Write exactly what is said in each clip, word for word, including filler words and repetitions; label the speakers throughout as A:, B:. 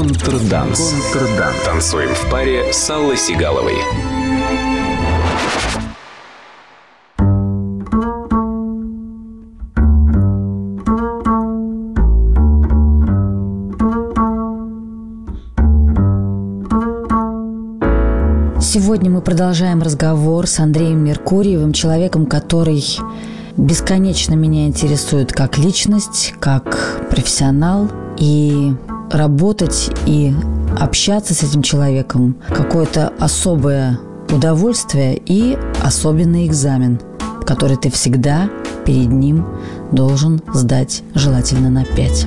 A: Контрданс. Контрданс. Танцуем в паре с Аллой Сигаловой.
B: Сегодня мы продолжаем разговор с Андреем Меркурьевым, человеком, который бесконечно меня интересует как личность, как профессионал. И работать и общаться с этим человеком – какое-то особое удовольствие и особенный экзамен, который ты всегда перед ним должен сдать, желательно на пять.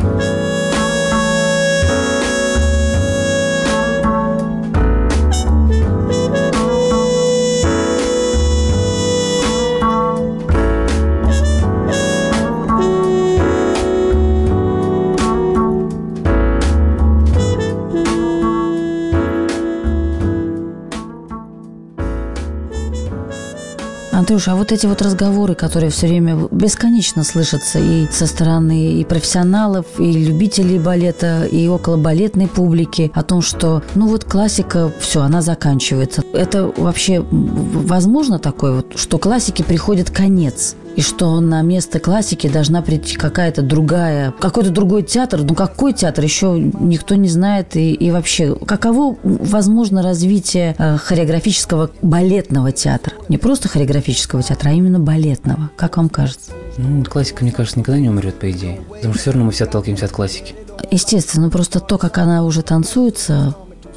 B: Андрюш, а вот эти вот разговоры, которые все время бесконечно слышатся и со стороны и профессионалов, и любителей балета, и околобалетной публики, о том, что, ну вот классика, все, она заканчивается. Это вообще возможно такое, вот, что классике приходит конец? И что на место классики должна прийти какая-то другая, какой-то другой театр. Ну, какой театр, еще никто не знает. И, и вообще, каково возможно развитие э, хореографического балетного театра? Не просто хореографического театра, а именно балетного. Как вам кажется?
C: Ну, классика, мне кажется, никогда не умрет, по идее. Потому что все равно мы все отталкиваемся от классики.
B: Естественно, просто то, как она уже танцуется...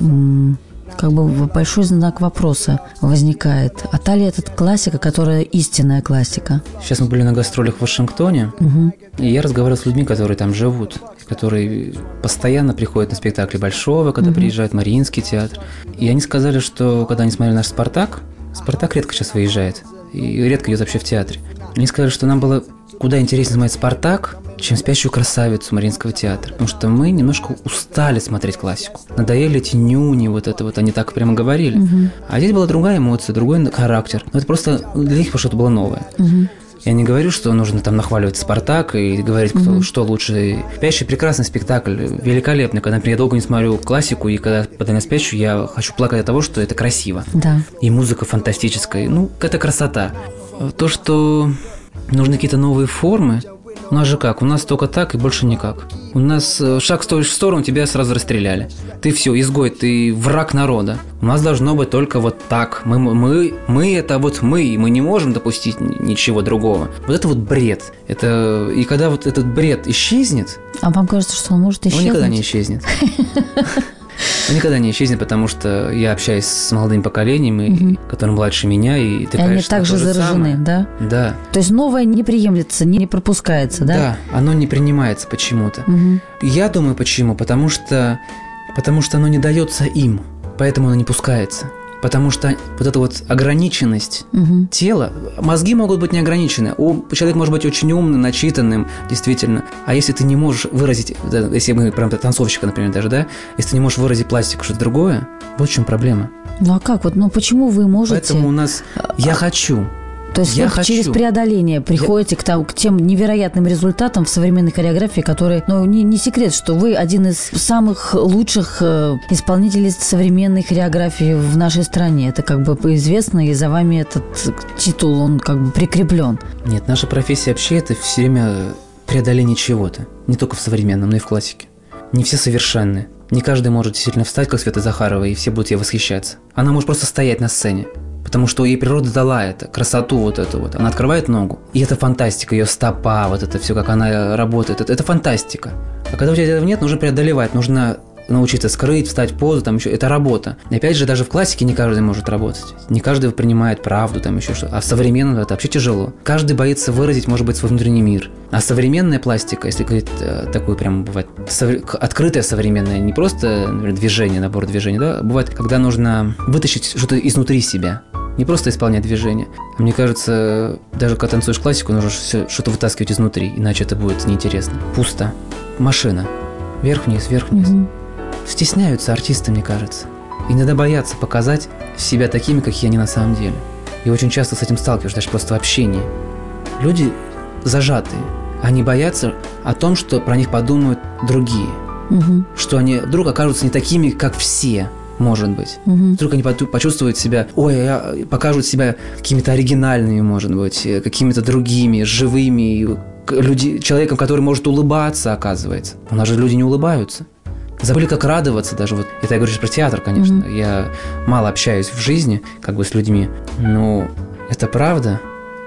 B: М- Как бы большой знак вопроса возникает. А та ли это классика, которая истинная классика?
C: Сейчас мы были на гастролях в Вашингтоне, угу. И я разговаривал с людьми, которые там живут, которые постоянно приходят на спектакли Большого, когда угу. приезжает Мариинский театр. И они сказали, что когда они смотрели наш «Спартак», «Спартак» редко сейчас выезжает, и редко идет вообще в театре. Они сказали, что нам было куда интереснее смотреть «Спартак», чем «Спящую красавицу» Мариинского театра. Потому что мы немножко устали смотреть классику. Надоели эти нюни, вот это вот, они так прямо говорили. Угу. А здесь была другая эмоция, другой характер. Но это просто для них что-то было новое. Угу. Я не говорю, что нужно там нахваливать «Спартак» и говорить, кто, угу. что лучше. «Спящий» – прекрасный спектакль, великолепный. Когда, например, я долго не смотрю классику, и когда подаю на «Спящую», я хочу плакать от того, что это красиво. Да. И музыка фантастическая. Ну, это красота. То, что нужны какие-то новые формы. У нас же как? У нас только так и больше никак. У нас шаг стоишь в сторону, тебя сразу расстреляли. Ты все, изгой, ты враг народа. У нас должно быть только вот так. Мы, мы, мы это вот мы, и мы не можем допустить ничего другого. Вот это вот бред. Это... И когда вот этот бред исчезнет... А вам кажется, что он может исчезнуть? Он никогда не исчезнет. Он никогда не исчезнет, потому что я общаюсь с молодым поколением, угу. которое младше меня, и ты, и
B: они также заражены, да?
C: Да.
B: То есть новое не приемлется, не пропускается, да?
C: Да, оно не принимается почему-то. Угу. Я думаю, почему? Потому что, потому что оно не дается им, поэтому оно не пускается. Потому что вот эта вот ограниченность угу. тела, мозги могут быть не ограничены. Человек может быть очень умным, начитанным, действительно. А если ты не можешь выразить, если мы прям танцовщика, например, даже, да, если ты не можешь выразить пластику, что-то другое, вот в чем проблема.
B: Ну а как? Вот, ну почему вы можете?
C: Поэтому у нас «я хочу».
B: То есть вы через преодоление приходите я... к, там, к тем невероятным результатам в современной хореографии, которые, ну, не, не секрет, что вы один из самых лучших э, исполнителей современной хореографии в нашей стране. Это как бы известно, и за вами этот титул, он как бы прикреплен.
C: Нет, наша профессия вообще это все время преодоление чего-то. Не только в современном, но и в классике. Не все совершенны. Не каждый может действительно встать, как Света Захарова, и все будут ей восхищаться. Она может просто стоять на сцене. Потому что ей природа дала это, красоту вот эту вот. Она открывает ногу, и это фантастика, ее стопа, вот это все, как она работает, это, это фантастика. А когда у тебя этого нет, нужно преодолевать, нужно научиться скрыть, встать в позу, там еще, это работа. И опять же, даже в классике не каждый может работать, не каждый принимает правду, там еще что-то. А в современном это вообще тяжело. Каждый боится выразить, может быть, свой внутренний мир. А современная пластика, если говорить такую прям бывает, открытая современная, не просто, например, движение, набор движений, да, бывает, когда нужно вытащить что-то изнутри себя. Не просто исполнять движение. А мне кажется, даже когда танцуешь классику, нужно что-то вытаскивать изнутри, иначе это будет неинтересно. Пусто. Машина. Вверх-вниз, вверх-вниз. Угу. Стесняются артисты, мне кажется. Иногда боятся показать себя такими, какие они на самом деле. И очень часто с этим сталкиваешься, даже просто в общении. Люди зажатые. Они боятся о том, что про них подумают другие.
B: Угу.
C: Что они вдруг окажутся не такими, как все, может быть.
B: Угу.
C: Вдруг они почувствуют себя, ой, покажут себя какими-то оригинальными, может быть, какими-то другими, живыми, люди, человеком, который может улыбаться, оказывается. У нас же люди не улыбаются. Забыли, как радоваться даже. Вот это я говорю про театр, конечно. Mm-hmm. Я мало общаюсь в жизни как бы с людьми, но это правда.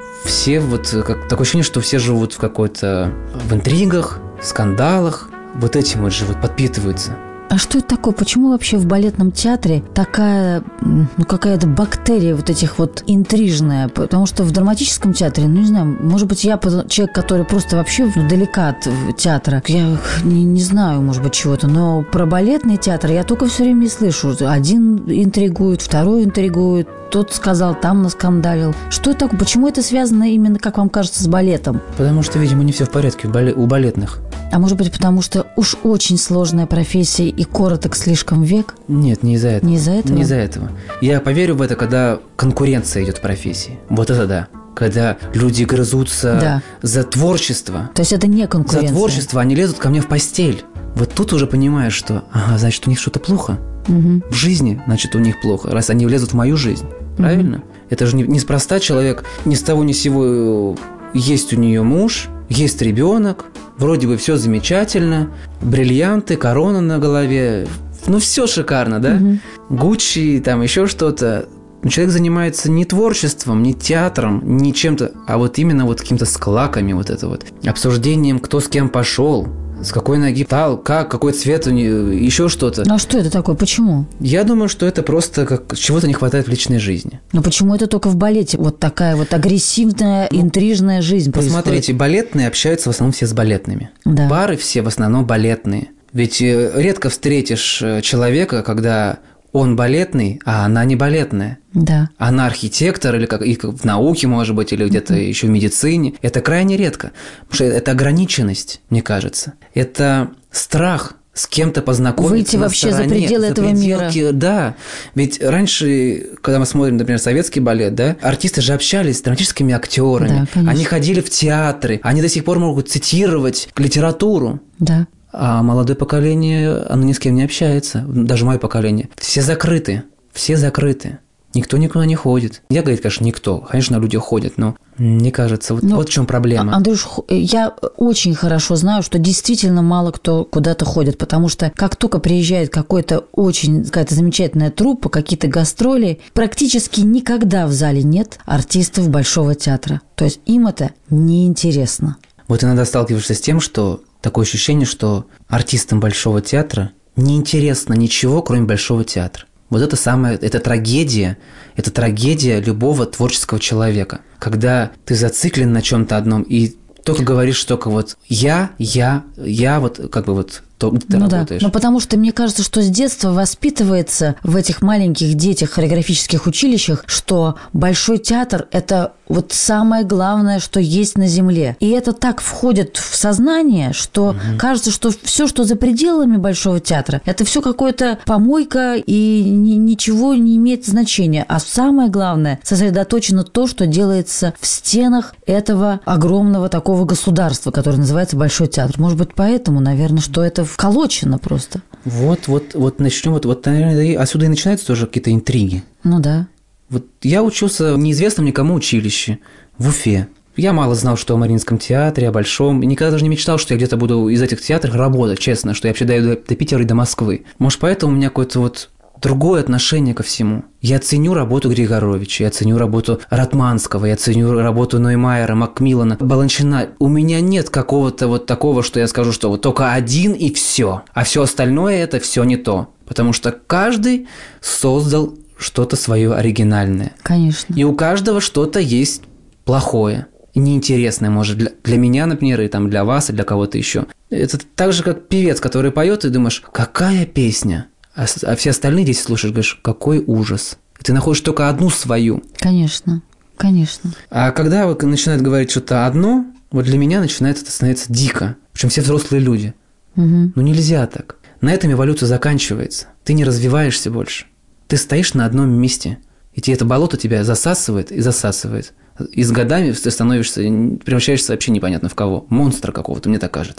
C: Все вот, как, такое ощущение, что все живут в какой-то, в интригах, скандалах. Вот этим вот живут, подпитываются.
B: А что это такое? Почему вообще в балетном театре такая, ну, какая-то бактерия вот этих вот интрижная? Потому что в драматическом театре, ну, не знаю, может быть, я человек, который просто вообще ну, далека от театра. Я не, не знаю, может быть, чего-то. Но про балетный театр я только все время и слышу. Один интригует, второй интригует. Тот сказал, там наскандалил. Что это такое? Почему это связано именно, как вам кажется, с балетом?
C: Потому что, видимо, не все в порядке у балетных.
B: А может быть, потому что уж очень сложная профессия и короток слишком век?
C: Нет, не из-за этого.
B: Не из-за этого?
C: Не из-за этого. Я поверю в это, когда конкуренция идет в профессии. Вот это да. Когда люди грызутся да. за творчество.
B: То есть это не конкуренция?
C: За творчество, они лезут ко мне в постель. Вот тут уже понимаешь, что, ага, значит, у них что-то плохо.
B: Угу.
C: В жизни, значит, у них плохо, раз они влезут в мою жизнь. Правильно? Угу. Это же не, неспроста человек ни с того ни с сего есть у нее муж, есть ребенок, вроде бы все замечательно, бриллианты, корона на голове, ну все шикарно, да? Угу. Гуччи, там еще что-то. Но человек занимается не творчеством, не театром, не чем-то, а вот именно вот какими-то склаками, вот это вот, обсуждением, кто с кем пошел, с какой ноги встал, как, какой цвет у нее, еще что-то.
B: Ну а что это такое? Почему?
C: Я думаю, что это просто как чего-то не хватает в личной жизни.
B: Но почему это только в балете? Вот такая вот агрессивная, ну, интрижная жизнь происходит.
C: Посмотрите, балетные общаются в основном все с балетными.
B: Да.
C: Пары все в основном балетные. Ведь редко встретишь человека, когда он балетный, а она не балетная.
B: Да.
C: Она архитектор, или как, и в науке, может быть, или где-то mm-hmm. еще в медицине. Это крайне редко. Потому что это ограниченность, мне кажется. Это страх с кем-то познакомиться.
B: Выйти
C: на
B: вообще
C: стороне,
B: за пределы
C: за
B: этого
C: пределки,
B: мира.
C: Да. Ведь раньше, когда мы смотрим, например, советский балет, да, артисты же общались с драматическими актерами.
B: Да,
C: они ходили в театры. Они до сих пор могут цитировать литературу.
B: Да.
C: А молодое поколение, оно ни с кем не общается. Даже мое поколение. Все закрыты. Все закрыты. Никто никуда не ходит. Я, говорю, конечно, никто. Конечно, люди ходят, но мне кажется, вот,
B: ну,
C: вот в чем проблема.
B: Андрюш, я очень хорошо знаю, что действительно мало кто куда-то ходит, потому что как только приезжает какой-то очень, какая-то замечательная труппа, какие-то гастроли, практически никогда в зале нет артистов Большого театра. То есть им это неинтересно.
C: Вот иногда сталкиваешься с тем, что такое ощущение, что артистам Большого театра неинтересно ничего, кроме Большого театра. Вот это самое, это трагедия, это трагедия любого творческого человека, когда ты зациклен на чем-то одном и только говоришь только вот я, я, я, вот как бы вот то, где ты
B: ну
C: работаешь.
B: Да. Ну потому что мне кажется, что с детства воспитывается в этих маленьких детях хореографических училищах, что Большой театр – это вот самое главное, что есть на земле. И это так входит в сознание, что угу. кажется, что все, что за пределами Большого театра, это все какое-то помойка и ни, ничего не имеет значения. А самое главное, сосредоточено то, что делается в стенах этого огромного такого государства, которое называется Большой театр. Может быть, поэтому, наверное, что это вколочено просто.
C: Вот, вот, вот начнем, вот, вот, наверное, отсюда и начинаются тоже какие-то интриги.
B: Ну да.
C: Вот я учился в неизвестном никому училище в Уфе. Я мало знал, что о Мариинском театре, о Большом. И никогда даже не мечтал, что я где-то буду из этих театров работать, честно, что я вообще дойду до Питера и до Москвы. Может, поэтому у меня какое-то вот другое отношение ко всему. Я ценю работу Григоровича, я ценю работу Ратманского, я ценю работу Ноймайера, Макмиллана, Баланчина. У меня нет какого-то вот такого, что я скажу, что вот только один и все, а все остальное это все не то. Потому что каждый создал что-то свое оригинальное.
B: Конечно.
C: И у каждого что-то есть плохое, неинтересное, может, для, для меня, например, и там для вас, и для кого-то еще. Это так же, как певец, который поет, и думаешь, какая песня? А, а все остальные здесь слушаешь, говоришь, какой ужас. И ты находишь только одну свою.
B: Конечно, конечно.
C: А когда вот начинают говорить что-то одно, вот для меня начинает это становиться дико. Причем все взрослые люди.
B: Угу. Ну
C: нельзя так. На этом эволюция заканчивается. Ты не развиваешься больше. Ты стоишь на одном месте, и тебе это болото тебя засасывает и засасывает. И с годами ты становишься, превращаешься вообще непонятно в кого. Монстра какого-то, мне так кажется.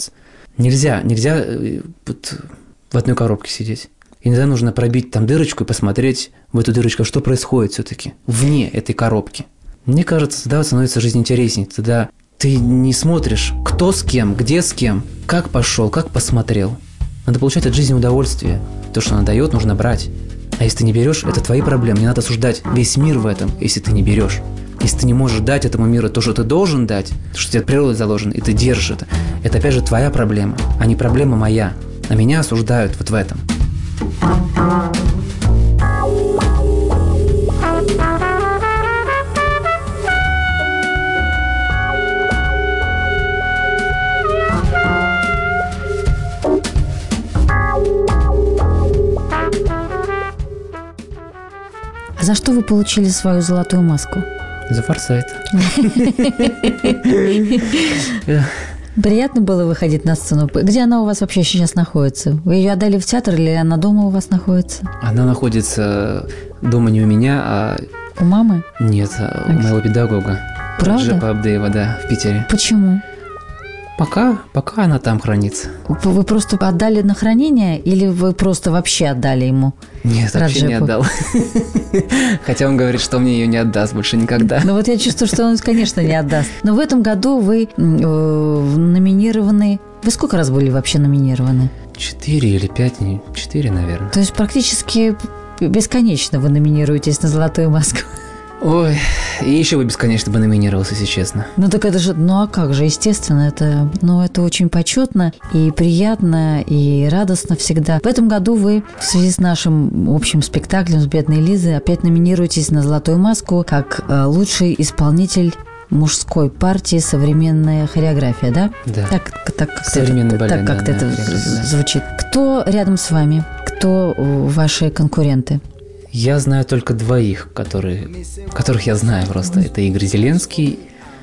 C: Нельзя, нельзя вот в одной коробке сидеть. Иногда нужно пробить там дырочку и посмотреть в эту дырочку, что происходит все-таки вне этой коробки. Мне кажется, тогда становится жизнь интереснее. Тогда ты не смотришь, кто с кем, где с кем, как пошел, как посмотрел. Надо получать от жизни удовольствие. То, что она дает, нужно брать. А если ты не берешь, это твои проблемы. Не надо осуждать весь мир в этом, если ты не берешь. Если ты не можешь дать этому миру то, что ты должен дать, то, что тебе от природы заложено, и ты держишь это, это опять же твоя проблема, а не проблема моя. А меня осуждают вот в этом.
B: А за что вы получили свою золотую маску?
C: За форсайт.
B: Приятно было выходить на сцену. Где она у вас вообще сейчас находится? Вы ее отдали в театр или она дома у вас находится?
C: Она находится дома не у меня, а...
B: У мамы?
C: Нет, а у моего педагога.
B: Правда?
C: Джепа Абдеева, да, в Питере.
B: Почему?
C: Пока, пока она там хранится.
B: Вы просто отдали на хранение или вы просто вообще отдали ему?
C: Нет, вообще не отдал. Хотя он говорит, что мне ее не отдаст больше никогда.
B: Ну вот я чувствую, что он, конечно, не отдаст. Но в этом году вы э, номинированы... Вы сколько раз были вообще номинированы?
C: Четыре или пять, четыре, наверное.
B: То есть практически бесконечно вы номинируетесь на «Золотую маску».
C: Ой, и еще бы бесконечно бы номинировался, если честно.
B: Ну так это же, ну а как же, естественно, это, ну, это очень почетно и приятно, и радостно всегда. В этом году вы в связи с нашим общим спектаклем с «Бедной Лизой» опять номинируетесь на «Золотую маску» как э, лучший исполнитель мужской партии «Современная хореография», да?
C: Да.
B: Так, так,
C: Современный
B: так,
C: балет,
B: так как-то
C: да,
B: это
C: да,
B: звучит. Кто рядом с вами? Кто ваши конкуренты?
C: Я знаю только двоих, которые, которых я знаю просто. Это Игорь Зеленский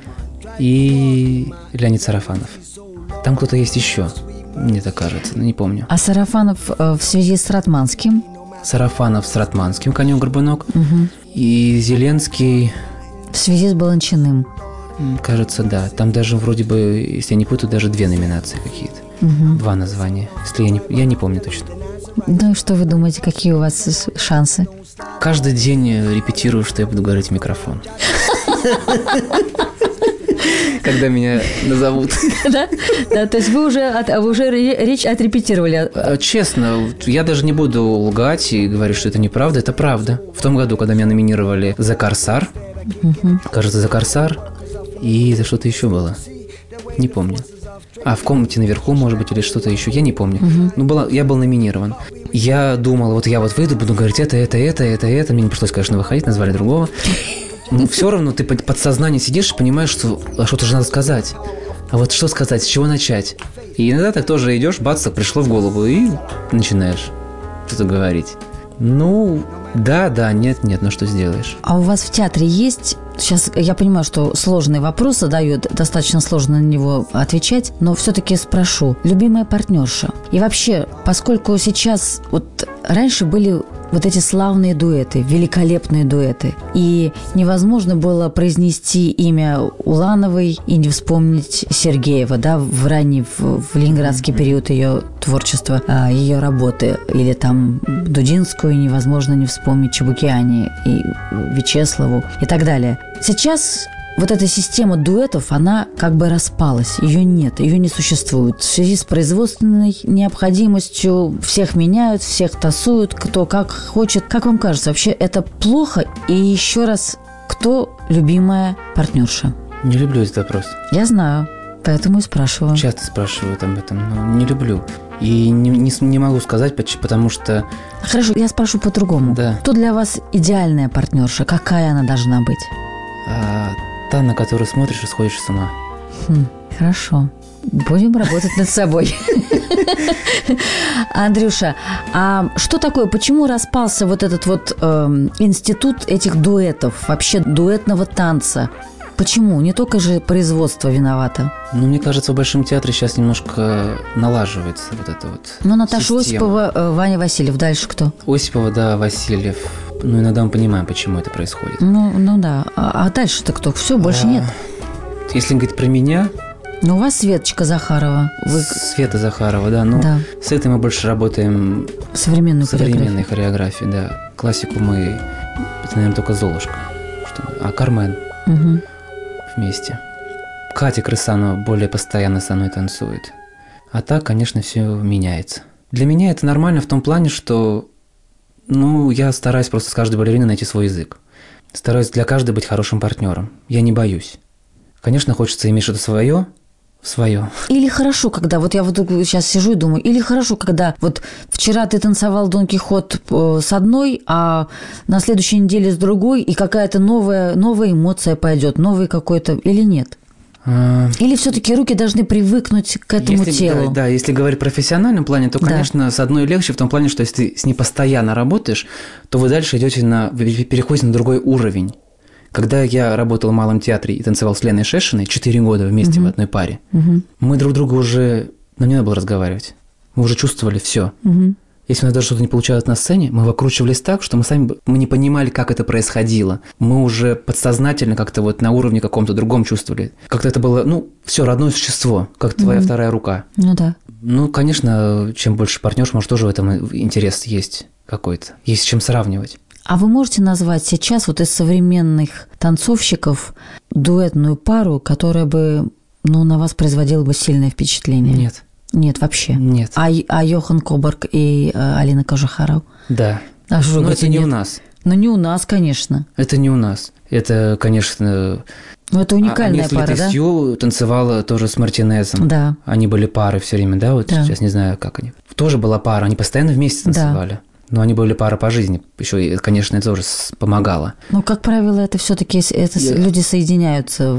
C: и Леонид Сарафанов. Там кто-то есть еще, мне так кажется, но не помню.
B: А Сарафанов э, в связи с Ратманским?
C: Сарафанов с Ратманским, «Конем-горбунок».
B: Угу.
C: И Зеленский...
B: В связи с Баланчиным.
C: Кажется, да. Там даже вроде бы, если я не путаю, даже две номинации какие-то.
B: Угу.
C: Два названия. Если я не, я не помню точно.
B: Ну и что вы думаете, какие у вас шансы?
C: Каждый день репетирую, что я буду говорить в микрофон. Когда меня назовут.
B: Да? Да, то есть вы уже, вы уже речь отрепетировали?
C: Честно, я даже не буду лгать и говорить, что это неправда. Это правда. В том году, когда меня номинировали за «Корсар», угу. кажется, за «Корсар», и за что-то еще было. Не помню. А, в комнате наверху, может быть, или что-то еще, я не помню. Угу. Ну, была, я был номинирован. Я думал, вот я вот выйду, буду говорить это, это, это, это, это. Мне не пришлось, конечно, выходить, назвали другого. Но все равно ты подсознание сидишь и понимаешь, что а что-то же надо сказать. А вот что сказать, с чего начать? И иногда так тоже идешь, бац, так пришло в голову, и начинаешь что-то говорить. Ну, да, да, нет, нет, ну что сделаешь?
B: А у вас в театре есть... Сейчас я понимаю, что сложный вопрос задает, достаточно сложно на него отвечать, но все-таки спрошу. Любимая партнерша. И вообще, поскольку сейчас... Вот раньше были вот эти славные дуэты, великолепные дуэты, и невозможно было произнести имя Улановой и не вспомнить Сергеева, да, в ранний, в, в ленинградский период ее творчества, ее работы, или там Дудинскую невозможно не вспомнить, Чебукиани и Вячеславу и так далее. Сейчас вот эта система дуэтов, она как бы распалась, ее нет, ее не существует. В связи с производственной необходимостью всех меняют, всех тасуют, кто как хочет. Как вам кажется, вообще это плохо? И еще раз, кто любимая партнерша?
C: Не люблю этот вопрос.
B: Я знаю, поэтому и спрашиваю.
C: Часто спрашивают об этом, но не люблю. И не, не, не могу сказать, потому что...
B: Хорошо, я спрошу по-другому.
C: Да.
B: Кто для вас идеальная партнерша? Какая она должна быть?
C: А, та, на которую смотришь и сходишь с ума.
B: Хм, хорошо. Будем работать над собой. Андрюша, а что такое, почему распался вот этот вот э, институт этих дуэтов, вообще дуэтного танца? Почему? Не только же производство виновато.
C: Ну, мне кажется, в Большом театре сейчас немножко налаживается вот это вот.
B: Ну, Наташа
C: система.
B: Осипова, э, Ваня Васильев. Дальше кто?
C: Осипова, да, Васильев. Ну, иногда мы понимаем, почему это происходит.
B: Ну, ну да. А, а дальше-то кто? Все, больше а, нет.
C: Если говорить про меня,
B: Ну, у вас Светочка Захарова. Вы...
C: Света Захарова, да. Ну,
B: да.
C: С этой мы больше работаем...
B: Современную
C: современной хореографии, да. Классику мы... Это, наверное, только Золушка. Что... А Кармен
B: угу.
C: вместе. Катя Крысанова более постоянно со мной танцует. А так, конечно, все меняется. Для меня это нормально в том плане, что... Ну, я стараюсь просто с каждой балериной найти свой язык. Стараюсь для каждой быть хорошим партнером. Я не боюсь. Конечно, хочется иметь что-то свое, свое.
B: Или хорошо, когда, вот я вот сейчас сижу и думаю, или хорошо, когда вот вчера ты танцевал Дон Кихот с одной, а на следующей неделе с другой, и какая-то новая, новая эмоция пойдет, новый какой-то, или нет? А... Или все-таки руки должны привыкнуть к этому
C: если,
B: телу?
C: Да, да, если говорить в профессиональном плане, то, конечно, да. с одной легче в том плане, что если ты с ней постоянно работаешь, то вы дальше идете на, вы переходите на другой уровень. Когда я работал в Малом театре и танцевал с Леной Шешиной четыре года вместе угу. в одной паре, угу. мы друг друга уже... Нам не надо было разговаривать. Мы уже чувствовали все. Угу. Если у нас даже что-то не получалось на сцене, мы выкручивались так, что мы сами мы не понимали, как это происходило. Мы уже подсознательно как-то вот на уровне каком-то другом чувствовали. Как-то это было, ну, все родное существо, как твоя угу. вторая рука.
B: Ну да.
C: Ну, конечно, чем больше партнерш, может, тоже в этом интерес есть какой-то. Есть с чем сравнивать.
B: А вы можете назвать сейчас вот из современных танцовщиков дуэтную пару, которая бы, ну, на вас производила бы сильное впечатление?
C: Нет.
B: Нет, вообще?
C: Нет.
B: А, а Йохан Коборг и а, Алина Кожухарова?
C: Да.
B: А что,
C: но это не
B: нет?
C: у нас.
B: Ну, не у нас, конечно.
C: Это не у нас. Это, конечно...
B: Ну, это уникальная
C: а,
B: пара, да?
C: Сью танцевала тоже с Мартинезом.
B: Да.
C: Они были пары все время, да? Вот
B: да.
C: Сейчас не знаю, как они. Тоже была пара, они постоянно вместе танцевали. Да. Но они были пара по жизни. Еще, конечно, это тоже помогало.
B: Ну, как правило, это все-таки это Я... люди соединяются.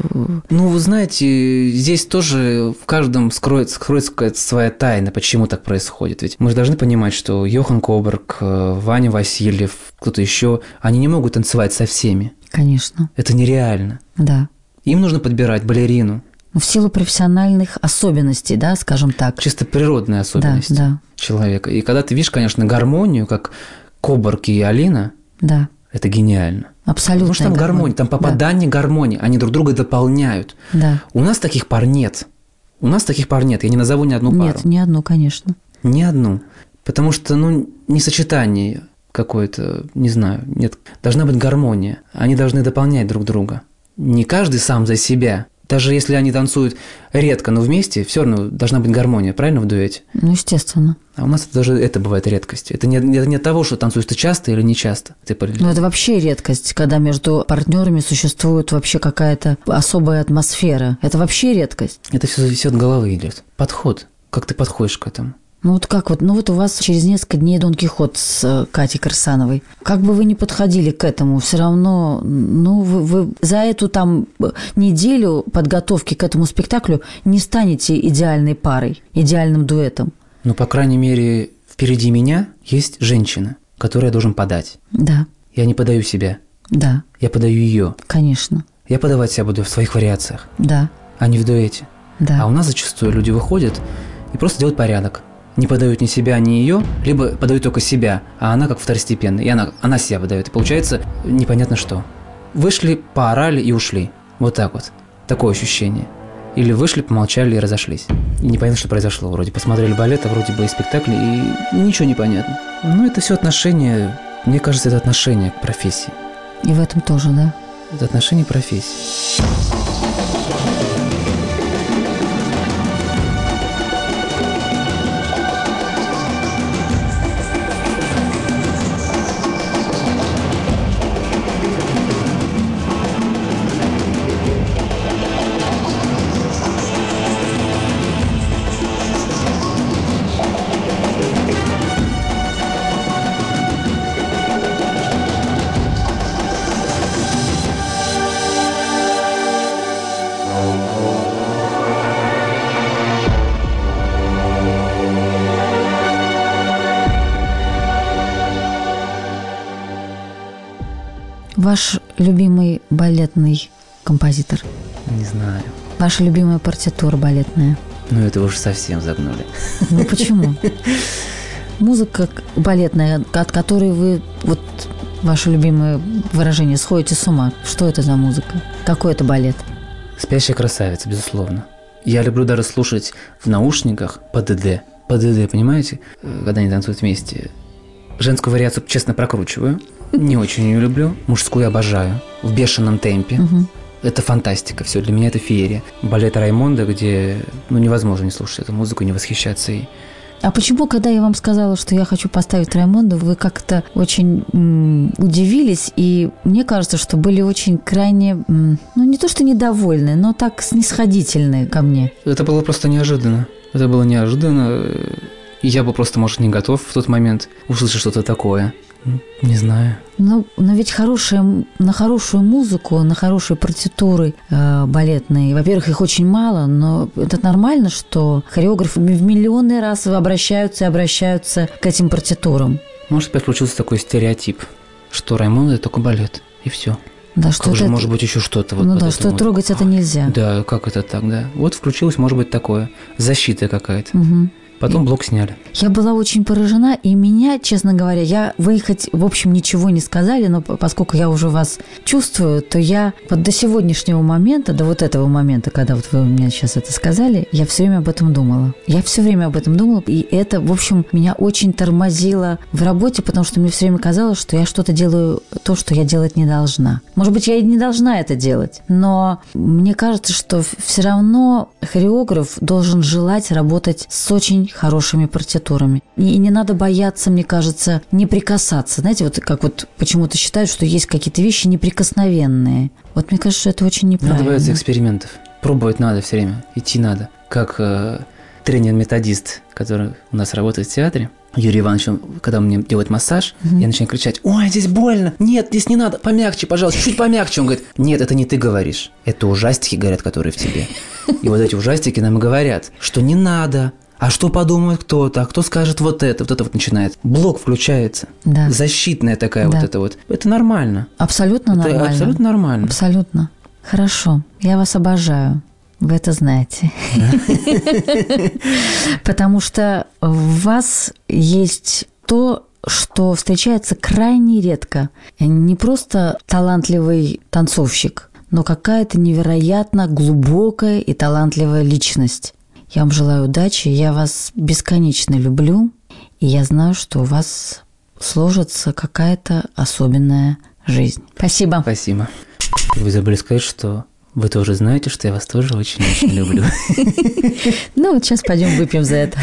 C: Ну, вы знаете, здесь тоже в каждом скроется, скроется какая-то своя тайна, почему так происходит. Ведь мы же должны понимать, что Йохан Коборг, Ваня Васильев, кто-то еще, они не могут танцевать со всеми.
B: Конечно.
C: Это нереально.
B: Да.
C: Им нужно подбирать балерину.
B: В силу профессиональных особенностей, да, скажем так.
C: Чисто природные особенности
B: да, да.
C: человека. И когда ты видишь, конечно, гармонию, как Коборг и Алина,
B: да.
C: это гениально.
B: Абсолютно.
C: Потому что там гармония, там попадание да. гармонии, они друг друга дополняют.
B: Да.
C: У нас таких пар нет. У нас таких пар нет. Я не назову ни одну пару.
B: Нет, ни одну, конечно.
C: Ни одну. Потому что, ну, не сочетание какое-то, не знаю, нет. Должна быть гармония. Они должны дополнять друг друга. Не каждый сам за себя. Даже если они танцуют редко, но вместе, все равно должна быть гармония, правильно, в дуэте?
B: Ну, естественно.
C: А у нас это даже это бывает редкостью. Это не, это не от того, что танцуешь ты часто или не часто. Ты...
B: Ну, это вообще редкость, когда между партнерами существует вообще какая-то особая атмосфера. Это вообще редкость.
C: Это все зависит от головы идет. Подход. Как ты подходишь к этому?
B: Ну вот как вот, ну вот у вас через несколько дней Дон Кихот с Катей Крысановой. Как бы вы ни подходили к этому, все равно, ну вы, вы за эту там неделю подготовки к этому спектаклю не станете идеальной парой, идеальным дуэтом.
C: Ну, по крайней мере, впереди меня есть женщина, которую я должен подать.
B: Да.
C: Я не подаю себя.
B: Да.
C: Я подаю ее.
B: Конечно.
C: Я подавать себя буду в своих вариациях.
B: Да.
C: А не в дуэте.
B: Да.
C: А у нас зачастую люди выходят и просто делают порядок. Не подают ни себя, ни ее, либо подают только себя, а она как второстепенная, и она, она себя выдает. И получается непонятно что. Вышли, поорали и ушли. Вот так вот. Такое ощущение. Или вышли, помолчали и разошлись. И непонятно, что произошло. Вроде посмотрели балет, а вроде бы и спектакль, и ничего не понятно. Ну, это все отношение, мне кажется, это отношение к профессии.
B: И в этом тоже, да?
C: Это отношение к профессии.
B: Ваш любимый балетный композитор?
C: Не знаю.
B: Ваша любимая партитура балетная?
C: Ну, это вы уже совсем загнули.
B: Ну, почему? Музыка балетная, от которой вы, вот ваше любимое выражение, сходите с ума. Что это за музыка? Какой это балет?
C: «Спящая красавица», безусловно. Я люблю даже слушать в наушниках ПДД. ПДД, понимаете? Когда они танцуют вместе. Женскую вариацию, честно, прокручиваю. Не очень ее люблю. Мужскую обожаю. В бешеном темпе. Угу. Это фантастика, все, для меня это феерия. Балет Раймонда, где ну, невозможно не слушать эту музыку, не восхищаться ей.
B: А почему, когда я вам сказала, что я хочу поставить Раймонду, вы как-то очень м, удивились, и мне кажется, что были очень крайне, м, ну не то что недовольны, но так снисходительны ко мне.
C: Это было просто неожиданно. Это было неожиданно, и я был просто, может, не готов в тот момент услышать что-то такое. Не знаю.
B: Ну, но ведь хорошая, на хорошую музыку, на хорошие партитуры э, балетные, во-первых, их очень мало, но это нормально, что хореографы в миллионный раз обращаются и обращаются к этим партитурам.
C: Может, опять случился такой стереотип, что Раймонд – это только балет, и все.
B: Да, что
C: как же,
B: это...
C: может быть, еще что-то. Вот
B: ну да, что трогать это нельзя.
C: Да, как это так, да. Вот включилось, может быть, такое. Защита какая-то.
B: Угу.
C: Потом блок сняли.
B: Я была очень поражена, и меня, честно говоря, я, вы хоть, в общем, ничего не сказали, но поскольку я уже вас чувствую, то я вот до сегодняшнего момента, до вот этого момента, когда вот вы мне сейчас это сказали, я все время об этом думала. Я все время об этом думала, и это, в общем, меня очень тормозило в работе, потому что мне все время казалось, что я что-то делаю, то, что я делать не должна. Может быть, я и не должна это делать, но мне кажется, что все равно хореограф должен желать работать с очень хорошими партитурами. И не надо бояться, мне кажется, не прикасаться. Знаете, вот как вот почему-то считают, что есть какие-то вещи неприкосновенные. Вот мне кажется, что это очень неправильно.
C: Надо бояться экспериментов. Пробовать надо все время, идти надо. Как э, тренер-методист, который у нас работает в театре, Юрий Иванович, когда он мне делает массаж, mm-hmm. я начинаю кричать: «Ой, здесь больно! Нет, здесь не надо! Помягче, пожалуйста, чуть помягче!» Он говорит: «Нет, это не ты говоришь. Это ужастики говорят, которые в тебе». И вот эти ужастики нам и говорят, что не надо. А что подумает кто-то? А кто скажет вот это? Вот это вот начинает. Блок включается.
B: Да.
C: Защитная такая
B: да.
C: вот это вот. Это нормально.
B: Абсолютно
C: это
B: нормально.
C: Абсолютно нормально.
B: Абсолютно. Хорошо. Я вас обожаю. Вы это знаете. Потому что в вас есть то, что встречается крайне редко. Не просто талантливый танцовщик, но какая-то невероятно глубокая и талантливая личность. Я вам желаю удачи, я вас бесконечно люблю, и я знаю, что у вас сложится какая-то особенная жизнь. Спасибо.
C: Спасибо. Вы забыли сказать, что вы тоже знаете, что я вас тоже очень-очень люблю.
B: Ну, вот сейчас пойдем выпьем за это.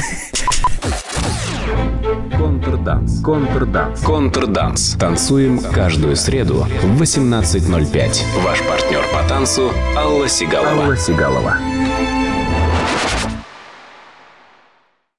A: Контрданс. Контрданс. Контрданс. Танцуем каждую среду в восемнадцать ноль пять. Ваш партнер по танцу Алла Сигалова. Алла Сигалова.